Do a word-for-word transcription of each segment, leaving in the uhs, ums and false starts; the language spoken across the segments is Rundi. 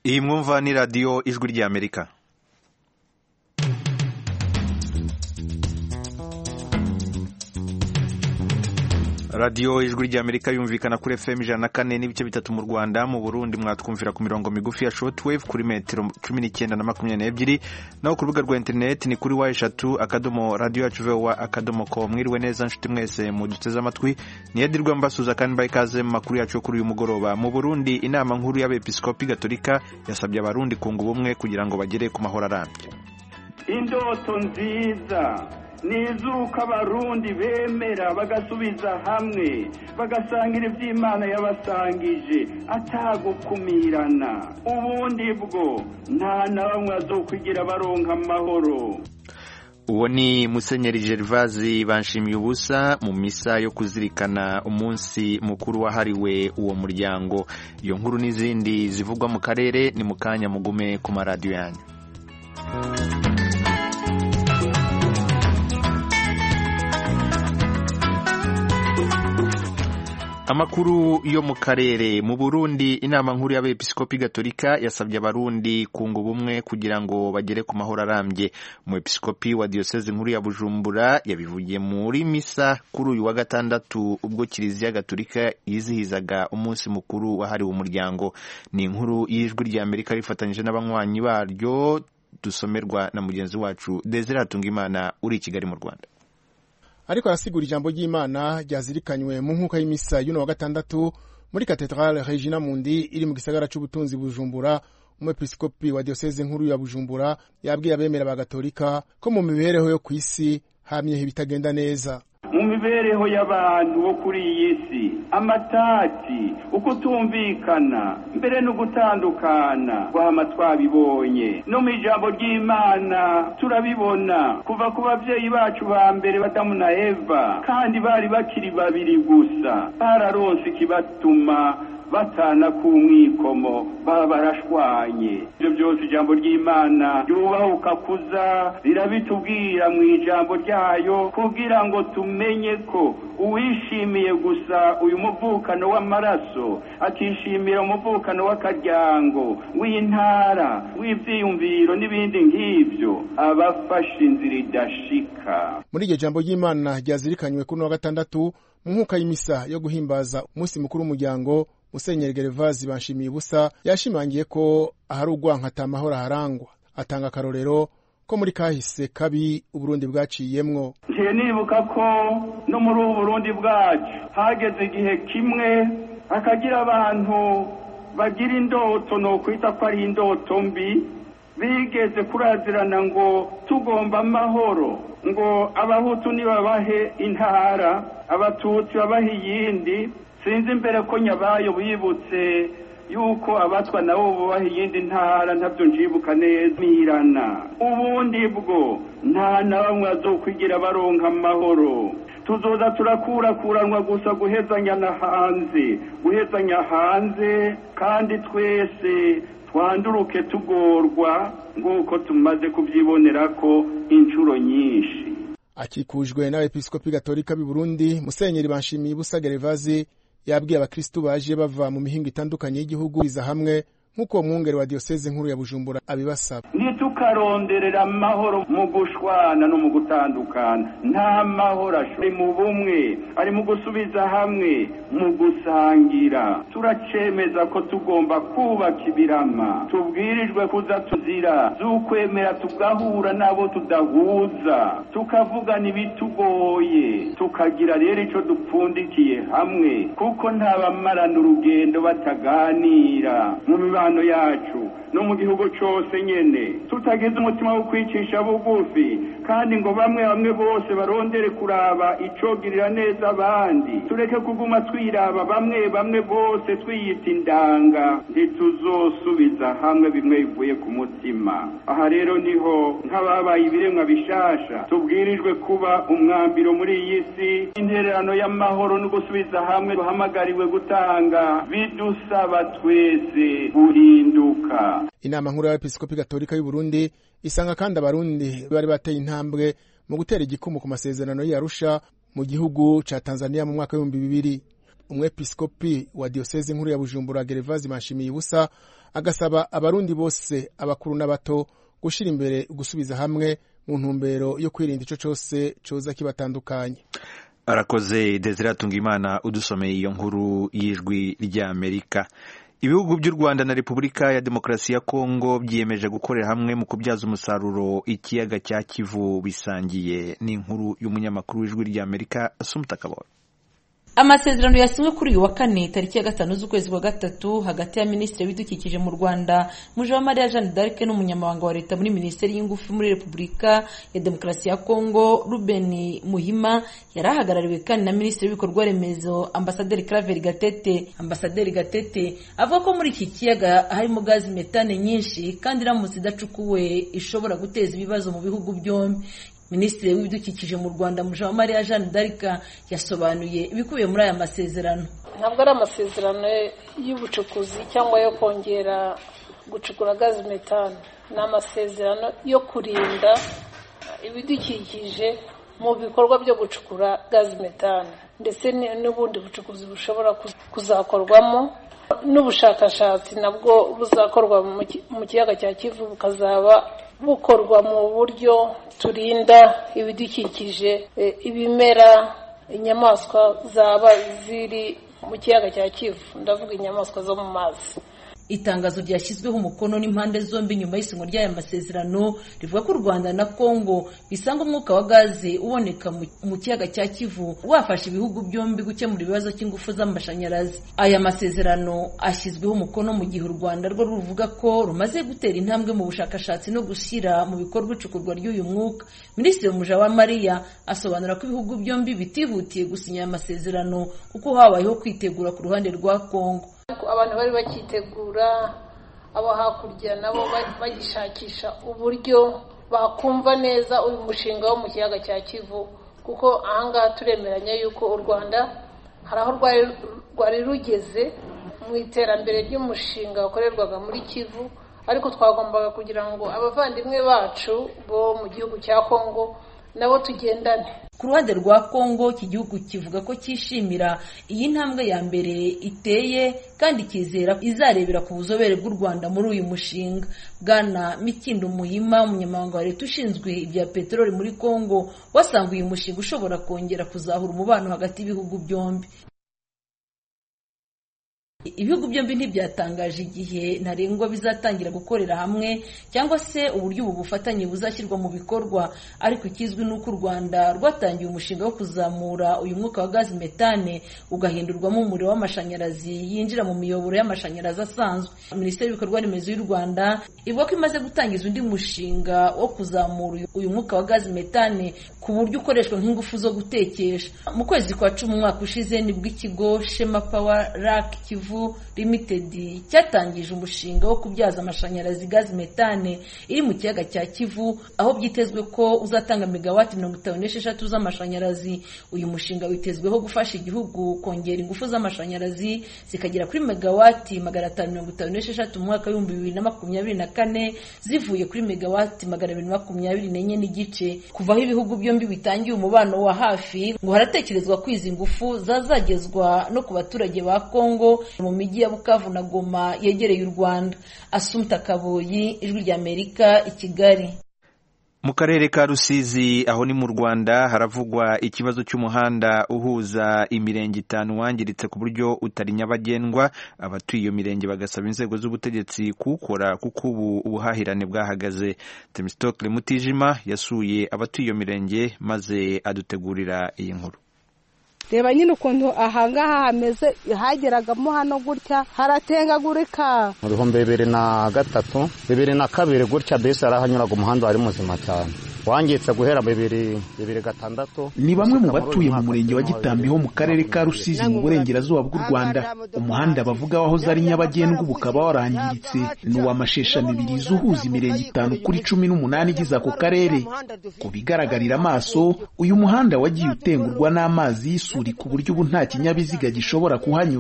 Iyi mwumva ni radio Ijwi ry'Amerika. Radio Ijwi ry'Amerika yumvikana kuri F M ijana na kane n'ibice bitatu mu Rwanda, mu Burundi mwatwumvira ku mirongo migufi ya shortwave kuri metero cumi n'icyenda na makumyabiri n'ebyiri, naho ku rubuga rwa internet ni kuri wa eshatu akadomo radio yacu voa akadomo com. Mwiriwe neza nshuti mwese muduteze amatwi, niyedirwa mbasuza kandi bayikaze mu makuru yacu kuri uyu mugoroba. Mu Burundi, inama nkuru y'abepiskopi gatolika yasabye abarundi kunga ubumwe kugira ngo bagere ku mahoro arambye. Indoto nziza nizuka abarundi bemera bagasubiza hamwe bagasangira iby'Imana yabasangije atagukumirana, ubundi bwo nta na bamwe azokwigira baronka amahoro. Uwo ni Musenyeri Gervazi Banshimiye ubusa mu misa yo kuzirikana umunsi mukuru wahariwe uwo muryango. Iyo nkuru n'izindi zivugwa mu karere ni mukanya mugume ku maradiyo yanyu. Amakuru yo mu karere. Mu Burundi, inama nkuru y'abepiskopi gatolika yasabye abarundi kunga ubumwe kugira ngo bagere ku mahoro arambye. Umwepiskopi wa diocese nkuru ya Bujumbura yabivugiye muri misa kuri uyu wa gatandatu ubwo Kiliziya Gatolika yizihizaga umunsi mukuru wahariwe umuryango. Ni inkuru y'Ijwi ry'Amerika rifatanyije n'abanywanyi baryo, dusomerwa na mugenzi wacu Desire Hatungimana uri i Kigali mu Rwanda. Ariko arasigura ijambo ry'Imana ryazirikanywe mu nkuka y'imisa y'uno wa gatandatu muri Cathedrale Regina Mundi iri mu gisagara c'ubutunzi Bujumbura. Umwepiskopi wa diocese nkuru ya Bujumbura yabwiye abemera ba Gatolika ko mu mibereho yo kw'isi hamye ibitagenda neza. Mu mibereho y'abantu bo kuri iyi si, amatati, ukutumvikana, mbere no gutandukana kwama twabibonye. No mu ijambo ry'Imana turabibona kuva ku bavyeyi bacu ba mbere Adamu na Eva, kandi bari bakiri babiri gusa, bararonse ikibatuma batana ku mwikomo baba barashwanye. Ibyo byose ijambo ry'Imana ryubahuka kuza rirabitubwira mu ijambo ryayo kugira ngo tumenye ko uwishimiye gusa uyu muvukano w'amaraso akishimira umuvukano w'akaryango, w'intara, w'ivyiyumviro n'ibindi nk'ivyo abafashe inzira idashika. Muri iryo jambo ry'Imana ryazirikanywe kuri wa gatandatu mu nkuka y'imisa yo guhimbaza umunsi mukuru w'umuryango, Musenyeri Gervazi Banshimiye ubusa yashimangiye ko ahari ugwanka atamahoro harangwa. Atanga akarorero ko muri kahise kabi Uburundi bwaciyemwo. Nje nibuka ko no muri Uburundi bwacu hageze igihe kimwe akagira abantu bagira indoto no kwita ko ari indoto mbi, bigeze kurazirana ngo tugomba amahoro, ngo abahutu ni babahe intara, abatutsi babahe iyindi. Sinzi imbere ko nyabayo bibutse yuko abatwa nabo bubaha iyindi ntara, ntabyo njibuka neza mirana. Ubundi bwo nta na bamwe azokwigira baronka amahoro. Tuzoza turakurakuranwa gusa guhezanya na hanze, guhezanya hanze, kandi twese twanduruke tugorwa nguko tumaze kuvyibonera ko incuro nyinshi. Akikujwe n'abepiskopi gatolika b'i Burundi, Musenyeri Banshimiye ubusa Gervazi yabwiye abakristu baje bava mu mihingo itandukanye y'igihugu biza hamwe nk'uko umwungere wa diocese nkuru ya Bujumbura abibasaba. Nitukaronderera amahoro mu gushwana no mu gutandukana, nta mahoro ari mu bumwe, ari mu gusubiza hamwe, mu gusangira. Turacemeza ko tugomba kubaka ibirama, tubwirijwe kuza tuzira z'ukwemera, tugahura nabo tudahuza, tukavugana ibitugoye, tukagira rero ico dupfundikiye hamwe, kuko nta bamarana urugendo bataganira mu mibano yacu no mu gihugu cyose nyene. Tutagize umutima wo kwicisha bugufi, kandi ngo bamwe bamwe bose barondere kuraba icogirira neza abandi, tureke kuguma twiraba bamwe bamwe bose twiyita indanga, ntituzosubiza hamwe bimwe bivuye ku mutima. Aha rero niho nk'ababaye ibiremwa bishasha tubwirijwe kuba umwambiro muri iyi si. Intererano y'amahoro no gusubiza hamwe duhamagariwe gutanga bidusaba twese guhinduka. Inama nkuru y'abepiskopi gatolika y'u Burundi isanga kandi abarundi bari bateye intambwe mu gutera igikumu ku masezerano y'Arusha mu gihugu ca Tanzania mu mwaka w'ibihumbi bibiri. umwepiskopi wa diyoseze nkuru ya Bujumbura Gervaze Manshimiye Ubusa agasaba abarundi bose abakuru n'abato gushira imbere gusubiza hamwe mu ntumbero yo kwirinda ico cose coza kibatandukanye. Arakoze Desire Tungimana udusomeye iyo nkuru y'ijwi rya Amerika. Ibihugu by'u Rwanda na Repubulika ya Demokarasi ya Kongo byiyemeje gukorera hamwe mu kubyaza umusaruro ikiyaga cya Kivu bisangiye. Ni inkuru y'umunyamakuru w'ijwi rya Amerika Asumta Kaboro. Amasezerano yasinywe kuri uyu wa kane tariki ya gatanu z'ukwezi kwa gatatu hagati ya Minisitiri w'Ibidukikije mu Rwanda Mujawamariya Jeanne d'Arc n'umunyamabanga wa leta muri Minisiteri y'Ingufu muri Repubulika ya Demokarasi ya Kongo Ruben Muhima yarahagarariwe kandi na Minisitiri w'Ibikorwa Remezo Ambasaderi Claver Gatete. Ambasaderi Gatete avuga ko muri iki kiyaga harimo gazi metane nyinshi kandi iramutse idacukuwe ishobora guteza ibibazo mu bihugu byombi. Minisitiri w'Ibidukikije mu Rwanda Mujawamariya Jeanne d'Arc yasobanuye ibikubiye muri aya masezerano. Ntabwo ari amasezerano y'ubucukuzi cyangwa yo kongera gucukura gazi metane, ni amasezerano yo kurinda ibidukikije mu bikorwa byo gucukura gazi metane ndetse n'ubundi bucukuzi bushobora kuzakorwamo n'ubushakashatsi nabwo buzakorwa mu kiyaga cya Kivu bukazaba bukorwa mu buryo turinda ibidukikije, ibimera, inyamaswa zaba ziri mu kiyaga cya Kivu, ndavuga inyamaswa zo mu mazi. Itangazo ryashyizweho umukono n'impande zombi nyuma y'isinywa ry'aya masezerano rivuga ko u Rwanda na Kongo bisanga umwuka wa gaze uboneka mu kiyaga cya Kivu wafasha ibihugu byombi gukemura ibibazo cy'ingufu z'amashanyarazi. Aya masezerano ashyizweho umukono mu gihe u Rwanda rwo ruvuga ko rumaze gutera intambwe mu bushakashatsi no gushyira mu bikorwa icukurwa ry'uyu mwuka. Minisitiri Mujawamariya asobanura ko ibihugu byombi bitihutiye gusinya aya masezerano kuko habayeho kwitegura ku ruhande rwa Kongo. Abantu bari bakitegura, abo hakurya nabo bagishakisha uburyo bakumva neza uyu mushinga wo mu kiyaga cya Kivu, kuko ahangaha turemeranya yuko u Rwanda hari aho rwari rugeze mu iterambere ry'umushinga wakorerwaga muri Kivu, ariko twagombaga kugira ngo abavandimwe bacu bo mu gihugu cya Kongo nabo tugendane. Ku ruhande rwa Kongo iki gihugu kivuga ko cyishimira iyi ntambwe ya mbere iteye kandi kizera izarebera ku buzobere bw'u Rwanda muri uyu mushinga. Bwana Mikindo Muhima umunyamabanga wa leta ushinzwe ibya peteroli muri Kongo wasanga uyu mushinga ushobora kongera kuzahura umubano hagati y'ibihugu byombi. Ibihugu byombi ntibyatangaje igihe ntarengwa bizatangira gukorera hamwe cyangwa se uburyo ubu bufatanye buzashyirwa mu bikorwa, ariko ikizwi nuko u Rwanda rwatangiye umushinga wo kuzamura uyu mwuka wa gazi metane ugahindurwamo umuriro w'amashanyarazi yinjira mu miyoboro y'amashanyarazi asanzwe. Minisiteri y'Ibikorwa Remezo y'u Rwanda ivuga ko imaze gutangiza undi mushinga wo kuzamura uyu mwuka wa gazi metane ku buryo ukoreshwa nk'ingufu zo gutekesha. Mu kwezi kwa cumi umwaka ushize nibwo ikigo Shema Power Rack Kivu Limited cyatangije umushinga wo kubyaza amashanyarazi gazi metane iri mu kiyaga cya Kivu, aho byitezwe ko uzatanga megawati mirongo itanu n'esheshatu z'amashanyarazi. Uyu mushinga witezweho gufasha igihugu kongera ingufu z'amashanyarazi zikagera kuri megawati magana atanu mirongo itanu n'esheshatu mu mwaka w'ibihumbi bibiri na makumyabiri na kane zivuye kuri megawati magana abiri makumyabiri n'enye n'igice. Kuvaho ibihugu byombi bitangiye umubano wa hafi, ngo haratekerezwa ko izi ngufu zazagezwa no ku baturage ba Kongo mu miji ya Bukavu na Goma yegereye u Rwanda. Asumta Kaboyi, Ijwi rya Amerika, i Kigali. Mu karere ka Rusizi aho ni mu Rwanda haravugwa ikibazo cy'umuhanda uhuza imirenge itanu wangiritse ku buryo utari nyabagendwa. Abatuye iyo mirenge bagasaba inzego z'ubutegetsi kuwukora kuko ubu ubuhahirane bwahagaze. Temistokle Mutijima yasuye abatuye iyo mirenge maze adutegurira iyi nkuru. Reba nyine ukuntu ahangaha hameze, hageragamo hano gutya haratengagurika. Mu bihumbi bibiri na gatatu bibiri na kabiri gutya bese arahanyuraga umuhanda wari muzima cyane, wangitse guhera bibiri bibiri gatandatu. Ni bamwe mu batuye mu murenge wa Gitambi ho mu karere ka Rusizi mu burengerazuba bw'u Rwanda. Umuhanda bavuga waho zari nyabagendwa bukaba warangiritse, ni uw'amashesha mibiri zuhuza imirenge itanu kuri cumi n'umunani igize ako karere. Ku bigaragarira amaso uyu muhanda wagiye utengurwa n'amazi y'isuri ku buryo ubu nta kinyabiziga gishobora kuhanyura.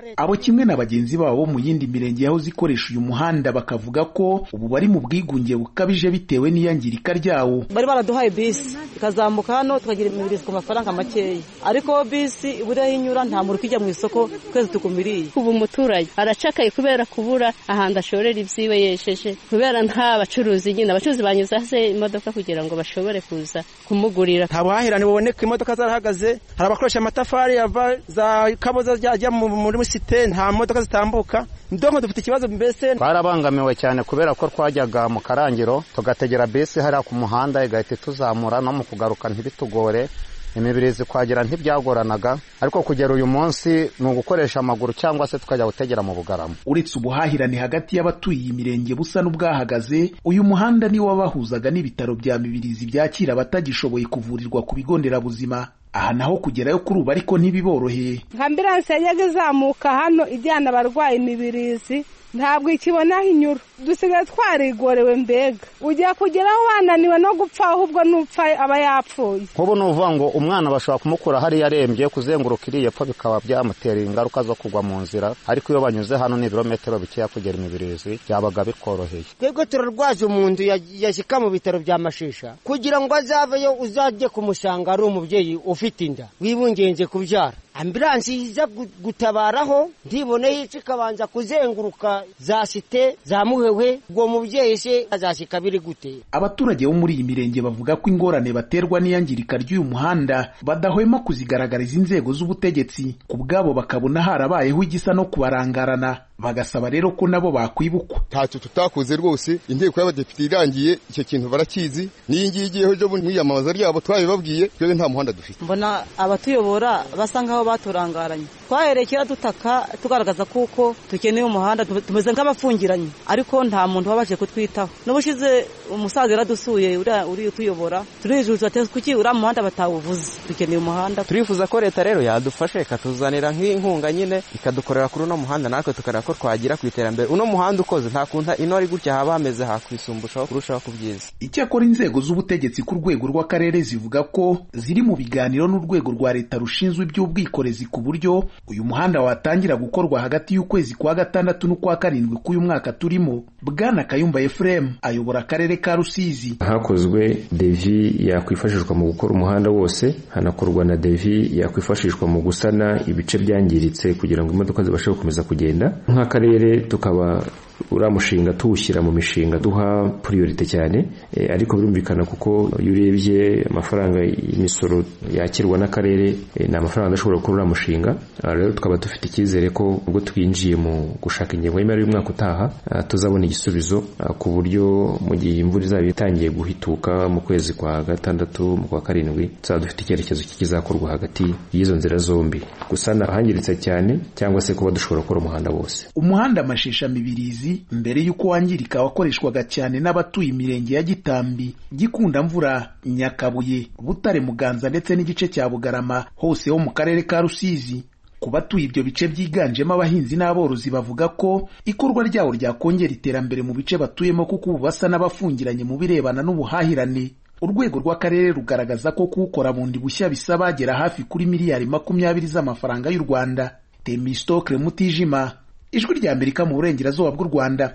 abo kimwe na bagenzi babo mu yindi mirenge yaho zikoresha uyu muhanda bakavuga ko ubu bari mu bwigunge bukabije bitewe n'iyangirika ryawo. Bari baraduhaye bisi ikazamuka hano tukagira imibirizi ku mafaranga makeya, ariko bisi ibura hinyura nta muntu kijya mu isoko twese tukumiriye. Ubu umuturage aracakaye kubera kubura ahandi ashorera ibyiwe yesheje, kubera nta bacuruzi nyine abacuruzi banyuze hase imodoka kugira ngo bashobore kuza kumugurira. Nta buhahirane buboneka, imodoka zarahagaze, hari abakoresha amatafari yava za Kaboza ryajya muri site, nta modoka zitambuka. Ndongo dufite ikibazo mbese barabangamiwe cyane kubera ko twajyaga mu Karangiro tugategera bisi hari ku muhanda igahita tuzamura no mu kugaruka ntibitugore, imibirizi kwagera ntibyagoranaga, ariko kugera uyu munsi ni ugukoresha amaguru cyangwa se tukajya gutegera mu Bugarama. Uretse ubuhahirane hagati y'abatuye iyi mirenge busa n'ubwahagaze, uyu muhanda ni wabahuzaga n'ibitaro bya Mibirizi byakira abatagishoboye kuvurirwa ku bigo nderabuzima. Aha naho kugerayo kuri ubu ariko ntibiboroheye. Ambulance yajyaga izamuka hano ijyana abarwayi Mibirizi ntabwo ikibona hinyura, dusigaye twarigorewe mbega ujya kugeraho wananiwe no gupfa, ahubwo nupfa aba yapfuye. Nk'ubu nuvuga ngo umwana bashobora kumukura hari yarembye kuzenguruka iriya pfa bikaba byamutera ingaruka zo kugwa mu nzira, ariko iyo banyuze hano ni ibirometero bikeya kugera Imibirizi byabaga bikoroheye. Twebwe turarwaje umuntu yashyika mu bitaro bya Mashisha kugira ngo azaveyo uzajye kumusanga ari umubyeyi ufite inda wibungenze kubyara, ambulance iza gutabaraho ndibone yica ikabanza kuzenguruka za site za Muhewe, ubwo mubyeyi se azashika biri gute? Abaturage bo muri iyi mirenge bavuga ko ingorane baterwa n'iyangirika ry'uyu muhanda badahwema kuzigaragariza inzego z'ubutegetsi, ku bwabo bakabona harabayeho igisa no kubarangarana, bagasaba rero ko nabo bakwibukwa. Ntacyo tutakoze rwose, inteko y'abadepite irangiye icyo kintu barakizi, n'iyi ngiyi igiyeho byo mwiyamamaza ryabo twabibabwiye, twebwe nta muhanda dufite. Mbona abatuyobora basa nkaho baturangaranye, twaherekera dutaka tugaragaza kuko tukeneye umuhanda, tumeze nk'abafungiranye, ariko nta muntu wabaje kutwitaho. N'ubushize umusaza yaradusuye uri utuyobora, turijuza ati kuki ura muhanda batawuvuze, dukeneye umuhanda. Turifuza ko leta rero yadufashe ikatuzanira nk'inkunga nyine ikadukorera kuri uno muhanda, natwe tukara ko twagira ku iterambere. Uno muhanda ukoze nta kunta inori gutya haba hameze hakwisumbushaho kurushaho kubyiza. Icyakora inzego z'ubutegetsi ku rwego rw'akarere zivuga ko ziri mu biganiro n'urwego rwa leta rushinzwe iby'ubwikorezi ku buryo uyu muhanda watangira gukorwa hagati y'ukwezi kwa gatandatu n'ukwa karindwi k'uyu mwaka turimo. Bwana Kayumba Ephraim ayobora akarere ka Rusizi. Hakozwe devi yakwifashishwa mu gukora umuhanda wose, hanakorwa na devi yakwifashishwa mu gusana ibice byangiritse kugira ngo imodoka zibashe gukomeza kugenda. Nk'akarere tukaba uramushinga tuwushyira mu mishinga duha priorite cyane, e, ariko birumvikana kuko iyo urebye amafaranga y'imisoro yakirwa n'akarere e, ni amafaranga adashobora gukora uramushinga. Rero tukaba dufite icyizere ko ubwo twinjiye mu gushaka ingengo y'imari y'umwaka utaha tuzabona igisubizo ku buryo mu gihe imvura izaba itangiye guhituka mu kwezi kwa gatandatu mu kwa karindwi tuzaba dufite icyerekezo kizakorwa hagati y'izo nzira zombi, gusana ahangiritse cyane cyangwa se kuba dushobora gukora umuhanda wose. Umuhanda Mashisha Mibirizi mbere y'uko wangirika wakoreshwaga cyane n'abatuye imirenge ya Gitambi, Gikunda Mvura, Nyakabuye, Butare, Muganza ndetse n'igice cya Bugarama hose ho mu karere ka Rusizi. Ku batuye ibyo bice byiganjemo abahinzi n'aborozi bavuga ko ikorwa ryawo ryakongera iterambere mu bice batuyemo kuko ubu basa n'abafungiranye mu birebana n'ubuhahirane. Urwego rw'akarere rugaragaza ko kuwukora bundi bushya bisaba agera hafi kuri miliyari makumyabiri z'amafaranga y'u Rwanda. Temistokle Mutijima, Ijwi rya Amerika mu burengerazuba bw'u Rwanda.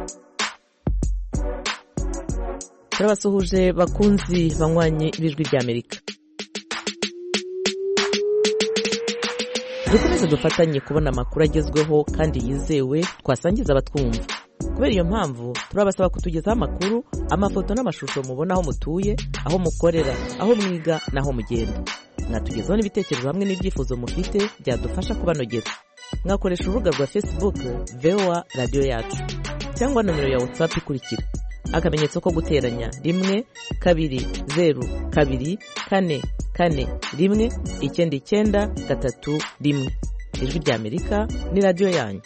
Turabasuhuje bakunzi banywanye b'Ijwi rya Amerika. Dukomeze dufatanye kubona amakuru agezweho kandi yizewe twasangiza abatwumva. Kubera iyo mpamvu turabasaba kutugezaho amakuru, amafoto n'amashusho mubona aho mutuye, aho mukorera, aho mwiga n'aho mugenda. Mwatugezaho n'ibitekerezo hamwe n'ibyifuzo mufite byadufasha kubanogera. Mwakoresha urubuga rwa Facebook V O A Radio Yacu cyangwa nomero ya WhatsApp ikurikira: akamenyetso ko guteranya rimwe kabiri zeru kabiri kane kane rimwe icyenda icyenda gatatu rimwe. Ijwi rya Amerika ni radio yanyu.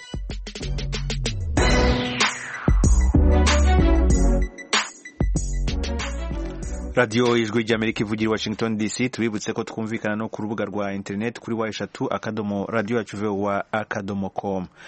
Radio Ijwi rya Amerika ivugira Washington D C. Tubibutse ko twumvikana no ku rubuga rwa internet kuri wa eshatu akadomo radio yacu V O A akadomo com.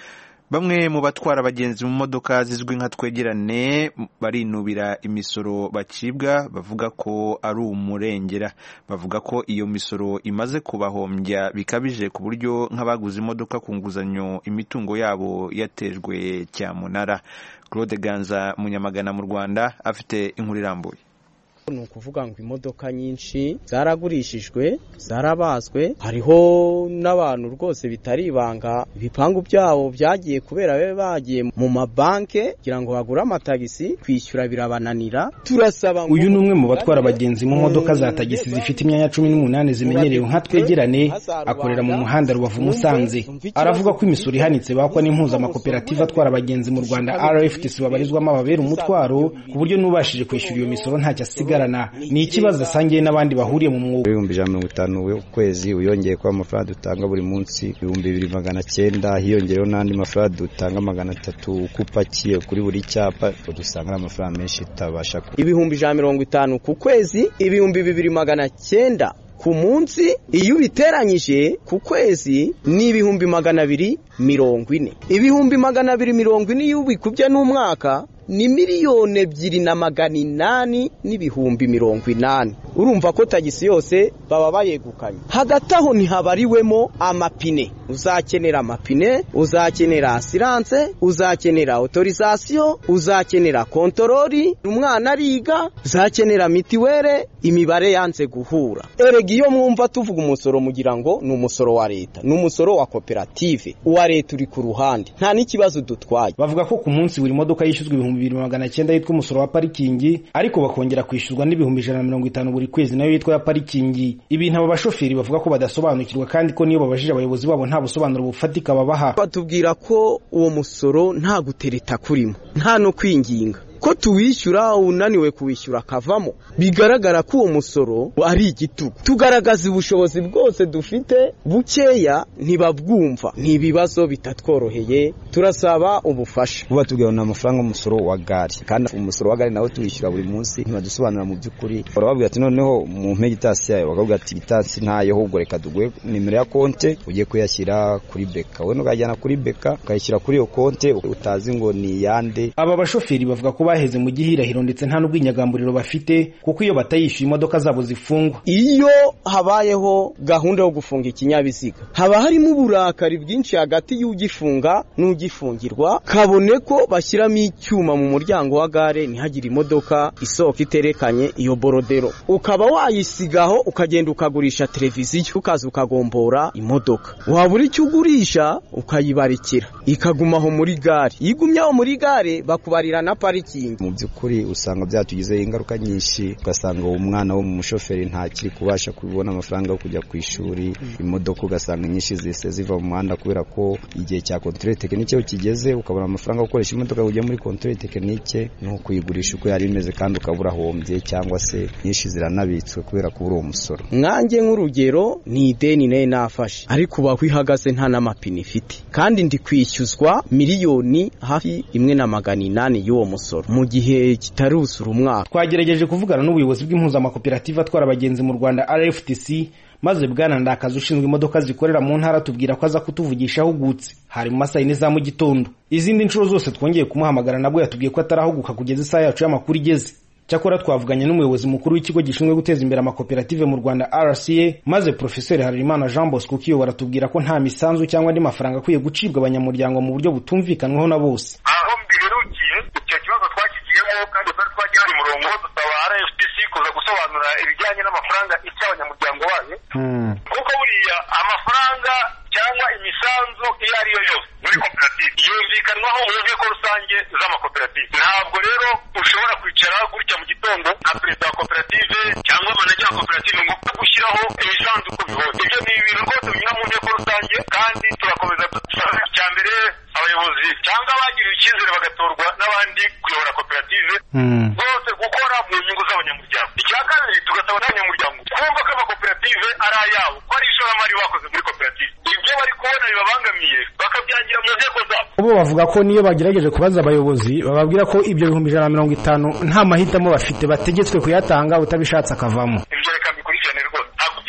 Bamwe mu batwara abagenzi mu modoka zizwi nka twegerane barinubira imisoro bacibwa bavuga ko ari umurengera. Bavuga ko iyo misoro imaze kubahombya bikabije ku buryo nk'abaguze imodoka ku nguzanyo imitungo yabo yatejwe cyamunara. Claude Ganza Munyamagana mu Rwanda afite inkuru irambuye. Ni ukuvuga ngo imodoka nyinshi zaragurishijwe zarabazwe, hariho n'abantu rwose bitari ibanga ibipangu byabo byagiye kubera babe bagiye mu mabanke kugira ngo bagure amatagisi kwishyura birabananira. Turasaba uyu ni umwe mu batwara abagenzi mu modoka za tagisi zifite imyanya cumi n'umunani zimenyerewe nka twegerane, akorera mu muhanda Rubavu Musanze. Aravuga ko imisoro ihanitse bakwa n'impuzamakoperative atwara abagenzi mu Rwanda R F T C babarizwamo ababera umutwaro ku buryo n'ubashije kwishyura iyo misoro ntacyo asigarana. Ni ikibazo asangiye n'abandi bahuriye mu mwuga. ibihumbi ijana na mirongo itanu we ukwezi uyongeye kwa amafaranga dutanga buri munsi ibihumbi bibiri magana cyenda, hiyongereho n'andi mafaranga dutanga magana atatu kupakiye kuri buri cyapa, dusanga amafaranga menshi tutabasha. Ibihumbi ijana na mirongo itanu ku kwezi, ibihumbi bibiri magana cyenda ku munsi, iyo biteranyije ku kwezi ni ibihumbi magana abiri mirongo ine. Ibihumbi magana abiri mirongo ine iyo ubikubye n'umwaka ni miliyoni ebyiri na magana inani n'ibihumbi mirongo inani. Urumva ko tagisi yose baba bayegukanye. Hagati aho ntihabariwemo amapine. Uzakenera amapine, uzakenera assurance, uzakenera autorisation, uzakenera kontorori, umwana ariga, uzakenera mitiwere, imibare yanze guhura. Erega iyo mwumva tuvuga umusoro mugira ngo ni umusoro wa leta, ni umusoro wa koperative, uwa leta uri ku ruhande, nta n'ikibazo dutwaye. Bavuga ko ku munsi buri modoka yishyuzwa ibihumbi bibiri magana cyenda yitwa umusoro wa parikingi, ariko bakongera kwishyurwa n'ibihumbi ijana na mirongo itanu buri kwezi nayo yitwa ya parikingi. Ibintu aba bashoferi bavuga ko badasobanukirwa kandi ko niyo babajije abayobozi babo nta busobanuro bufatika babaha. Batubwira ko uwo musoro nta gutereta kurimo, nta no kwinginga ko tuwishyura unaniwe kuwishyura kavamo. Bigaragara ko uwo musoro ari igitugu. Tugaragaza ubushobozi bwose dufite bukeya ntibabwumva. Ni ibibazo bitatworoheye, turasaba ubufasha. Kuba tubwira na amafaranga umusoro wa gari, kandi umusoro wa gari nawo tuwishyura buri munsi ntibadusobanura mu by'ukuri. Barababwira ati noneho mu mpegitasi yayo, bakavuga ati gitasi ntayo, ahubwo reka duguhe nimero ya konte ugiye kuyashyira kuri beka. We nugajyana kuri beka ukayishyira kuri iyo konte utazi ngo ni yande. Aba bashoferi bavuga ko baheze mu gihirahiro ndetse nta n'ubwinyagamburiro bafite, kuko iyo batayishyuye imodoka zabo zifungwa. Iyo habayeho gahunda yo gufunga ikinyabiziga, haba harimo uburakari bwinshi hagati y'ugifunga n'ugifungirwa, kabone ko bashyiramo icyuma mu muryango wa gare ntihagire imodoka isohoka iterekanye iyo borodero. Ukaba wayisigaho ukagenda ukagurisha televiziyo, ukaza ukagombora imodoka. Wabura icyo ugurisha ukayibarikira ikagumaho muri gare. Igumyaho muri gare bakubarira na parikingi. Mu by'ukuri usanga byatugizeho ingaruka nyinshi, ugasanga uwo mwana wo mu mushoferi ntakiri kubasha kubona amafaranga yo kujya ku ishuri, imodoka ugasanga nyinshi zise ziva mu muhanda kubera ko igihe cya controle technique kigeze, ukabona amafaranga yo gukoresha imodoka kujya muri controle technique no kuyigurisha uko yari imeze, kandi ukabura hombye cyangwa se nyinshi ziranabitswe kubera kubura uwo musoro. Nkanjye nk'urugero ni ideni naye nafashe, ariko uba kwihagaze nta n'amapine ifite, kandi ndi kwishyuzwa miliyoni hafi imwe na magana inani y'uwo musoro mu gihe kitarusura umwaka. Twagerageje kuvugana n'ubuyobozi bw'impuzamakoperative atwara abagenzi mu Rwanda R F T C, maze Bwana Ndakazi ushinzwe imodoka zikorera mu ntara tubwira ko aza kutuvugisha ahugutse hari mu masaha ine za mu gitondo. Izindi nshuro zose twongeye kumuhamagara nabwo yatubwiye ko atarahuguka kugeza isaha yacu y'amakuru igeze. Cyakora twavuganye n'umuyobozi mukuru w'ikigo gishinzwe guteza imbere amakoperative mu Rwanda R C A, maze Professeur Harimana Jean Bosco kiyo baratubwira ko nta misanzu cyangwa andi mafaranga akwiye gucibwa abanyamuryango mu buryo butumvikanwaho na bose. Aho mbiherukiye icyo kibazo twakigiyemo, kandi twari twagiye mu murongo dusaba R F T C kuza gusobanura ibijyanye n'amafaranga icy'abanyamuryango bayo, kuko buriya amafaranga cyangwa imisanzu iyo ari yo yose muri koperative yumvikanwaho mu nteko rusange z'amakoperative. Ntabwo rero ushobora kwicara gutya mu gitondo nka perezida wa koperative cyangwa manager wa koperative ngo gushyiraho imisanzu uko bihose. Ibyo ni ibintu rwose binyura mu nteko rusange, kandi turakomeza dusaba icya mbere abayobozi cyangwa abagiriwe icyizere bagatorwa n'abandi kuyobora koperative bose gukora mu nyungu z'abanyamuryango. Icya kabiri tugasaba n'abanyamuryango kumva ko amakoperative ari ayabo, ko ari ishoramari bakoze muri koperative. Ibyo bari kubona bibabangamiye bakabyangira mu nteko zabo. Ubu bavuga ko niyo bagerageje kubaza abayobozi bababwira ko ibyo bihumbi ijana na mirongo itanu nta mahitamo bafite, bategetswe kuyatanga utabishatse akavamo. Ibyo reka mbikurikirane rwose, ntabwo byaba ari byo.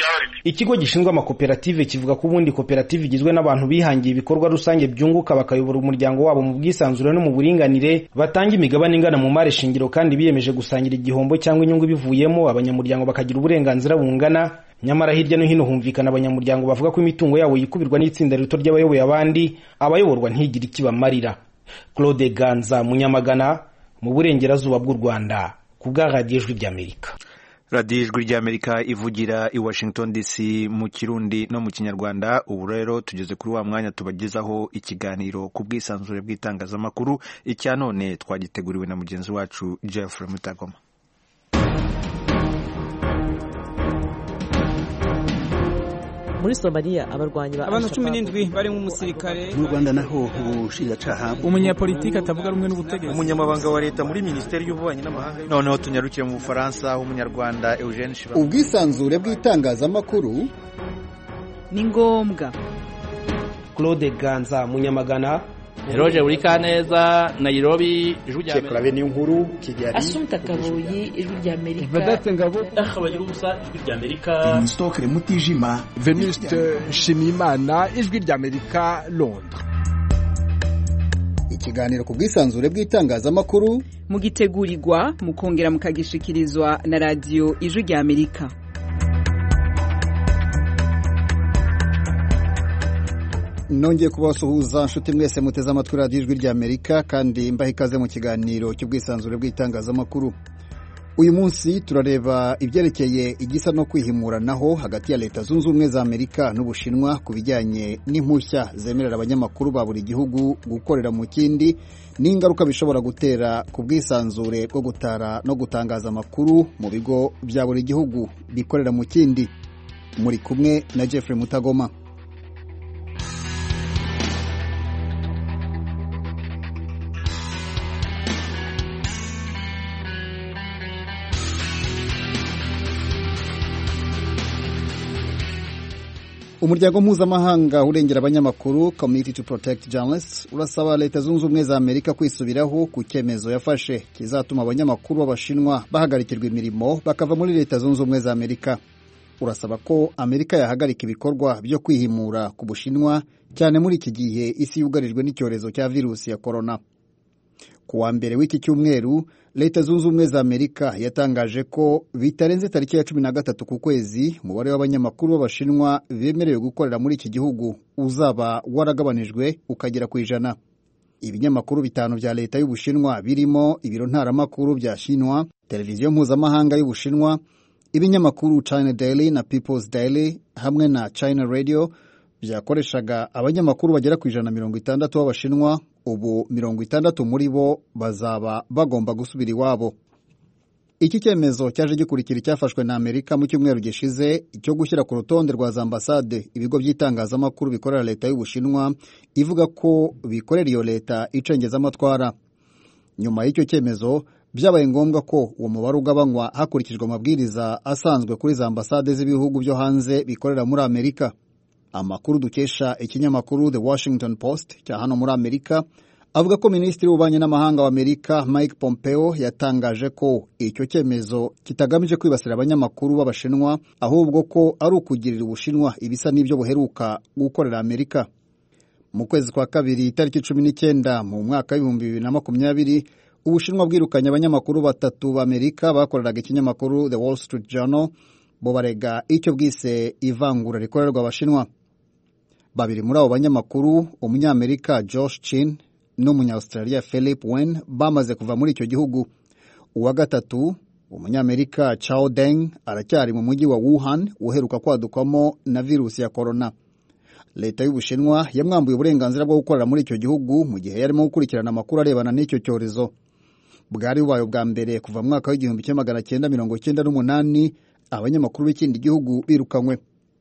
ikigo gishinzwe amakoperative kivuga ko ubundi koperative igizwe n'abantu bihangiye ibikorwa rusange byunguka bakayobora umuryango wabo mu bwisanzure no mu buringanire, batanga imigabane ingana mu mari shingiro kandi biyemeje gusangira igihombo cyangwa inyungu bivuyemo, abanyamuryango bakagira uburenganzira bungana. Nyamara hirya no hino humvikana abanyamuryango bavuga ko imitungo yabo yikubirwa n'itsinda rito ry'abayoboye abandi, abayoborwa ntigire ikibamarira. Claude Ganza Munyamagana, mu burengerazuba bw'u Rwanda, ku bwa Radio Ijwi ry'Amerika. Radio Ijwi ry'Amerika ivugira i Washington D C mu Kirundi no mu Kinyarwanda. Ubu rero tugeze kuri wa mwanya tubagezaho ikiganiro ku bwisanzure bw'itangazamakuru. Icya none twagiteguriwe na mugenzi wacu Jeffrey Mutagoma. Muri Somalia abarwanyi ba abantu cumi n'indwi bari mu musirikare. Mu Rwanda naho ubushinjacyaha, umunyapolitiki atavuga rumwe n'ubutegetsi, umunyamabanga wa leta muri Minisiteri y'Ububanyi n'Amahanga. Noneho tunyarukire mu Bufaransa, umunyarwanda Eugene Shiba. Ubwisanzure bw'itangazamakuru ni ngombwa. Claude Ganza Munyamagana, Roje Urikaneza, Nairobi, Ijwi rya Amerika. Niyo nkuru Kigali. Asumta Kaboyi, Ijwi rya Amerika. Vedate Ngabo, Akhabagira ubusa, Ijwi rya Amerika. Stokre Mutijima, Venuste Shimimana, Ijwi rya Amerika, Londres. Ikiganiro ku bwisanzure bw'itangazamakuru mugitegurirwa mukongera mukagishikirizwa na Radio Ijwi rya Amerika. Nongeye kubasuhuza nshuti mwese muteze amatwi Radio Ijwi rya Amerika kandi mbaha ikaze mu kiganiro cy'ubwisanzure bw'itangazamakuru. Uyu munsi turareba ibyerekeye igisa no kwihimuranaho hagati ya Leta Zunze Ubumwe za Amerika n'Ubushinwa ku bijyanye n'impushya zemerera abanyamakuru ba buri gihugu gukorera mu kindi n'ingaruka bishobora gutera ku bwisanzure bwo gutara no gutangaza amakuru mu bigo bya buri gihugu bikorera mu kindi. Muri kumwe na Jeffrey Mutagoma. Umuryango mpuzamahanga urengera abanyamakuru Committee to Protect Journalists urasaba Leta Zunze Ubumwe za Amerika kwisubiraho ku cyemezo yafashe kizatuma abanyamakuru b'Abashinwa bahagarikirwa imirimo bakava muri Leta Zunze Ubumwe za Amerika. Urasaba ko Amerika yahagarika ibikorwa byo kwihimura ku Bushinwa cyane muri iki gihe isi yugarijwe n'icyorezo cya virusi ya corona. Ku wa mbere w'iki cyumweru Leta Zunze Ubumwe za Amerika yatangaje ko bitarenze tariki ya cumi na gatatu ku kwezi umubare w'abanyamakuru b'Abashinwa bemerewe gukorera muri iki gihugu uzaba waragabanijwe ukagera ku ijana. Ibinyamakuru bitanu bya leta y'Ubushinwa birimo ibiro ntaramakuru bya Shinwa, televiziyo mpuzamahanga y'Ubushinwa, ibinyamakuru China Daily na People's Daily hamwe na China Radio byakoreshaga abanyamakuru bagera ku ijana na mirongo itandatu b'Abashinwa. Ubu mirongo itandatu muri bo bazaba bagomba gusubira iwabo. Iki cyemezo cyaje gikurikira icyafashwe na Amerika mu cyumweru gishize cyo gushyira ku rutonde rwa za ambasade ibigo by'itangazamakuru bikorera leta y'Ubushinwa ivuga ko bikorera iyo leta icengeza amatwara. Nyuma y'icyo cyemezo byabaye ngombwa ko uwo mubare ugabanywa hakurikijwe amabwiriza asanzwe kuri za ambasade z'ibihugu byo hanze bikorera muri Amerika. Amakuru dukesha ikinyamakuru The Washington Post cya hano muri Amerika avuga ko Minisitiri w'Ububanyi n'Amahanga wa Amerika Mike Pompeo yatangaje ko icyo cyemezo kitagamije kwibasira abanyamakuru b'Abashinwa ahubwo ko ari ukugirira Ubushinwa ibisa n'ibyo buheruka gukorera Amerika. Mu kwezi kwa kabiri tariki cumi n'icyenda mu mwaka w'ibihumbi bibiri na makumyabiri Ubushinwa bwirukanye abanyamakuru batatu b'Amerika bakoreraga ikinyamakuru The Wall Street Journal bo barega icyo bwise ivangura rikorerwa Abashinwa. Babiri muri abo banyamakuru, umunyamerika Josh Chin n'umunya-Australia Philip Wen bamaze kuva muri icyo gihugu. Uwa gatatu, umunyamerika Chao Deng aracyari mu mujyi wa Wuhan uheruka kwadukwamo na virusi ya corona. Leta y'Ubushinwa yamwambuye uburenganzira bwo gukorera muri icyo gihugu mu gihe yarimo gukurikirana amakuru arebana n'icyo cyorezo. Bwari bubaye bwa mbere kuva mu mwaka w'igihumbi kimwe magana cyenda mirongo cyenda n'umunani abanyamakuru b'ikindi gihugu birukanywe.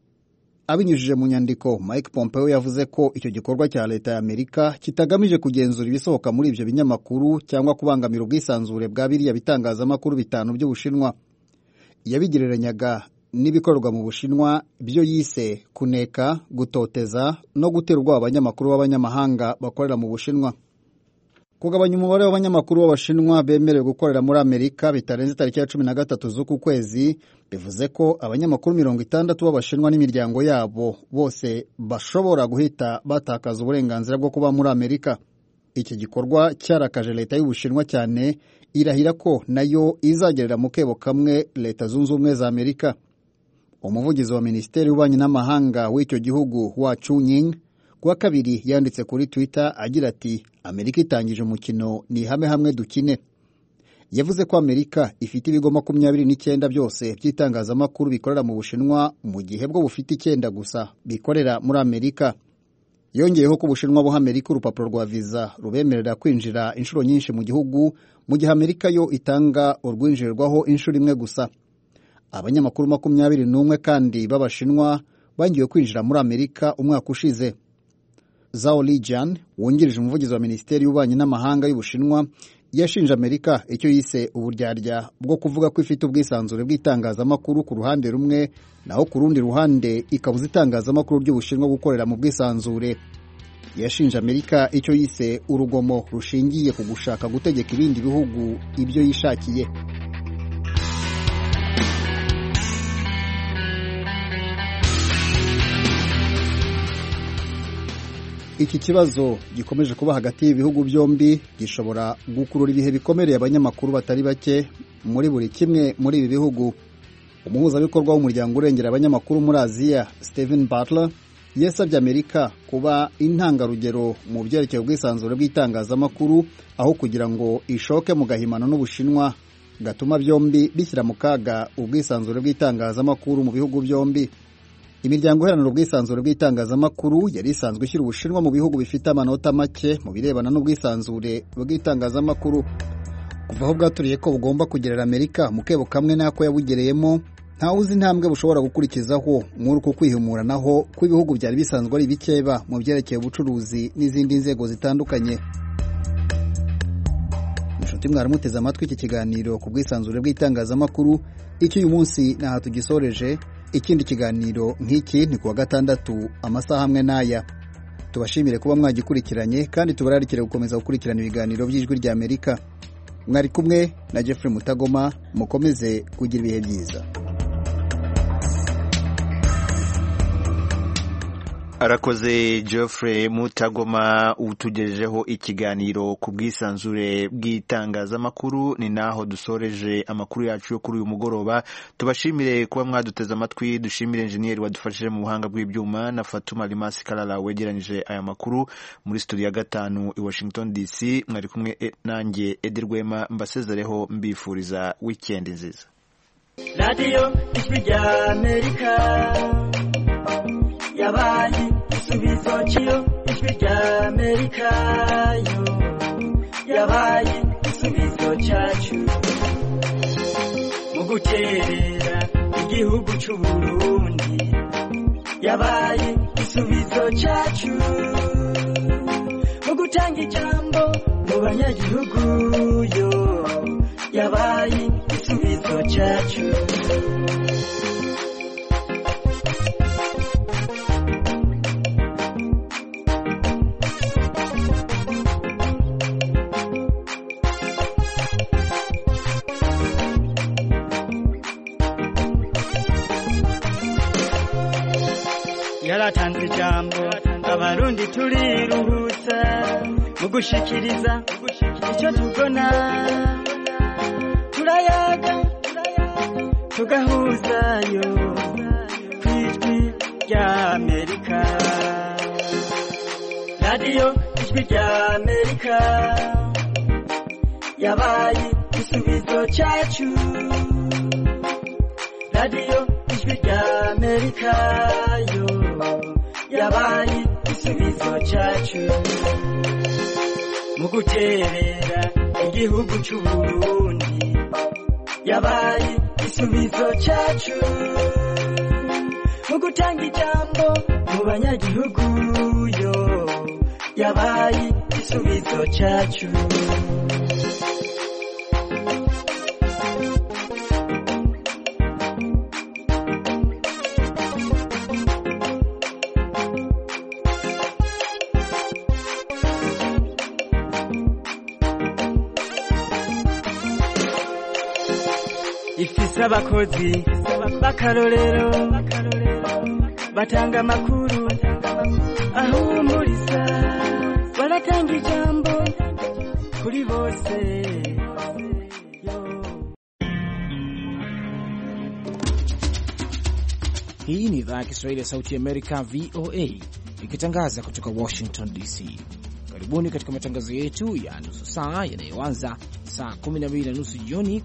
Abinyujije mu nyandiko, Mike Pompeo yavuze ko icyo gikorwa cya leta ya Amerika kitagamije kugenzura ibisohoka muri ibyo binyamakuru cyangwa kubangamira ubwisanzure bwa biriya bitangazamakuru bitanu by'Ubushinwa. Yabigereranyaga n'ibikorwa mu Bushinwa byo yise kuneka, gutoteza no gutera ubwoba abanyamakuru b'abanyamahanga bakorera mu Bushinwa. Kugabanya umubare w'abanyamakuru b'Abashinwa bemerewe gukorera muri Amerika bitarenze tariki ya cumi na gatatu z'uku kwezi bivuze ko abanyamakuru mirongo itandatu b'abashinwa n'imiryango yabo bose bashobora guhita batakaza uburenganzira bwo kuba muri Amerika. Iki gikorwa cyarakaje leta y'Ubushinwa cyane, irahira ko nayo izagerera mu kebo kamwe Leta Zunze Ubumwe za Amerika. Umuvugizi wa Minisiteri y'Ububanyi n'Amahanga w'icyo gihugu wa Chunying kuwa kabiri yanditse kuri Twitter agira ati Amerika itangije umukino ni hamwe hamwe dukine. Yavuze ko Amerika ifite ibigo makumyabiri n'icyenda byose by'itangazamakuru bikorera mu Bushinwa mu gihe bwo bufite icyenda gusa bikorera muri Amerika. Yongeyeho ko Ubushinwa buha Amerika urupapuro rwa visa rubemerera kwinjira inshuro nyinshi mu gihugu, mu gihe Amerika yo itanga urwinjirirwaho inshuro imwe gusa. Abanyamakuru makumyabiri n'umwe kandi b'Abashinwa bangiwe kwinjira muri Amerika umwaka ushize. Zhao Lijian, wungirije umuvugizi wa Minisiteri y'Ububanyi n'Amahanga y'Ubushinwa, yashinje Amerika icyo yise uburyarya bwo kuvuga ko ifite ubwisanzure bw'itangazamakuru ku ruhande rumwe, naho ku rundi ruhande ikabuza itangazamakuru ry'Ubushinwa gukorera mu bwisanzure. Yashinje Amerika icyo yise urugomo rushingiye ku gushaka gutegeka ibindi bihugu ibyo yishakiye. Iki kibazo gikomeje kuba hagati y'ibihugu byombi gishobora gukurura ibihe bikomereye abanyamakuru batari bake muri buri kimwe muri ibi bihugu. Umuhuzabikorwa w'umuryango urengera abanyamakuru muri Aziya, Stephen Butler, yasabye Amerika kuba intangarugero mu byerekeye ubwisanzure bw'itangazamakuru aho kugira ngo ishoke mu gahimano n'Ubushinwa gatuma byombi bishyira mu kaga ubwisanzure bw'itangazamakuru mu bihugu byombi. Imiryango iharanira ubwisanzure bw'itangazamakuru yari isanzwe ishyira Ubushinwa mu bihugu bifite amanota make mu birebana n'ubwisanzure bw'itangazamakuru. Kuva aho bwaturiye ko bugomba kugerera Amerika mu kebo kamwe n'ako yabugereyemo, nta uzi intambwe bushobora gukurikizaho muri uku kwihumuranaho kw'ibihugu byari bisanzwe ari bikeba mu byerekeye ubucuruzi n'izindi nzego zitandukanye. Inshuti mwaramuteze amatwi iki kiganiro ku bwisanzure bw'itangazamakuru, icyo uyu munsi naha tugisoreje. Ikindi kiganiro nk'iki ni kuwa gatandatu amasaha amwe n'aya. Tubashimire kuba mwagikurikiranye kandi tubararikire gukomeza gukurikirana ibiganiro by'Ijwi rya Amerika. Mwari kumwe na Jeffrey Mutagoma, mukomeze kugira ibihe byiza. Arakoze Geoffrey Mutagoma utugejejeho ikiganiro ku bwisanzure bw'itangazamakuru. Ni naho dusoreje amakuru yacu yo kuri uyu mugoroba. Tubashimire kuba mwaduteze amatwi, dushimire engineer wadufashije mu buhanga bw'ibyuma na Fatuma Limasi Kalala wegeranije aya makuru muri studio ya gatanu i Washington D C. Mwari kumwe nanjye Edi Rwema, mbasezereho mbifuriza weekend nziza. Radio Ijwi rya Amerika yabaye igisubizo cyo Ijwi rya Amerika yo yabaye igisubizo cyacu mu guterera igihugu cy'u Burundi, yabaye igisubizo cyacu mu gutanga ijambo mu banyagihugu yo yabaye igisubizo cyacu. Yaratanze ijambo abarundi turiruhutsa mu gushikiriza icyo tubona, turayaga tugahuzayo kw'Ijwi rya Amerika. Radio Ijwi rya Amerika yabaye igisubizo cyacu. Radio Ijwi rya Amerika yo yabaye igisubizo cyacu mu guterera igihugu cy'u Burundi, yabaye igisubizo cyacu mu gutanga ijambo mu banyagihugu yo yabaye igisubizo cyacu. Ifise abakozi b'akarorero batanga amakuru ahumuriza baratanga ijambo kuri bose. Hii ni idhaa ya Kiswahili ya Sauti ya Amerika, V O A, ikitangaza kutoka Washington D C. Karibuni katika matangazo yetu ya nusu saa yanayoanza saa kumi na mbili na nusu jioni